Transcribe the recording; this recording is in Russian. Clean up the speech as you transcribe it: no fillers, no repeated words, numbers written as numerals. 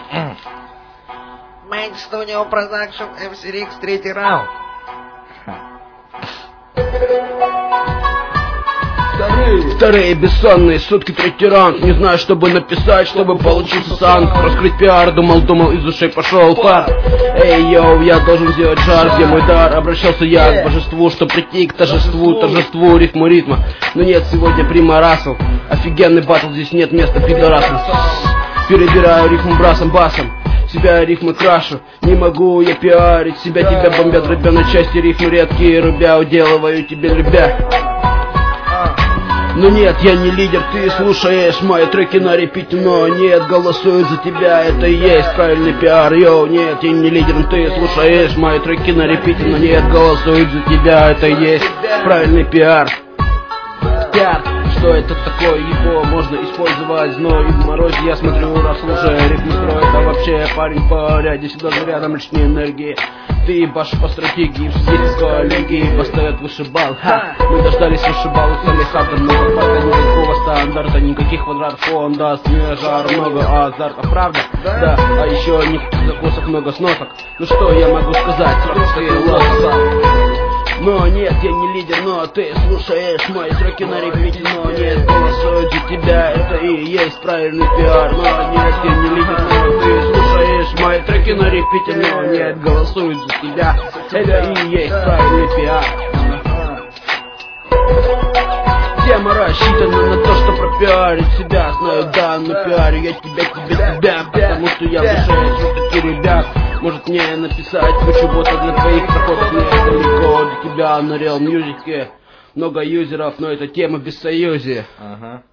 Main Studio Production, MC Rix, третий раунд. Старые бессонные сутки, третий раунд. Не знаю, чтобы написать, чтобы получился саунд. Раскрыть пиар, думал, из ушей пошел пар. Эй, йоу, я должен сделать жар, где мой дар? Обращался я к божеству, что прийти к торжеству ритма. Но нет, сегодня прима расл. Офигенный батл, здесь нет места пидорасам. Перебираю рифму басом. Себя рифмы крашу, не могу я пиарить себя, тебя бомбят, рубя на части, рифмы редкие, рубя, уделываю тебе любя. Но нет, я не лидер, ты слушаешь мои треки на репите, но нет, голосуют за тебя, это и есть правильный пиар, йоу, нет, я не лидер, ты слушаешь мои треки на репите, но нет, голосуют за тебя, это и есть правильный пиар. Что это такое, его можно использовать, но и в морозе я смотрю, раз уже ритм строит, а вообще парень по ряде, всегда рядом лишней энергии. Ты ебашь по стратегии, все коллеги поставят выше балл. Мы дождались выше балла, стали хабом, но пока никакого стандарта, никаких квадратов, он даст мне жар, много азарта, правда? Да, а еще никаких закусок, много сносок. Ну что я могу сказать, но нет, я не лидер, но ты слушаешь мои треки на репите, но нет, голосуют за тебя, это и есть правильный пиар. Но нет, я не лидер, но ты слушаешь мои треки на репите, но нет, голосуют за тебя, это и есть правильный пиар. Тема рассчитана на то, что пропиарить себя. Знаю, да, но пиарю я тебя, потому что я в душе все-таки ребят. Может мне написать кучу ботов для твоих проходов, мне далеко до тебя на Real Music. Много юзеров, но это тема без союзия.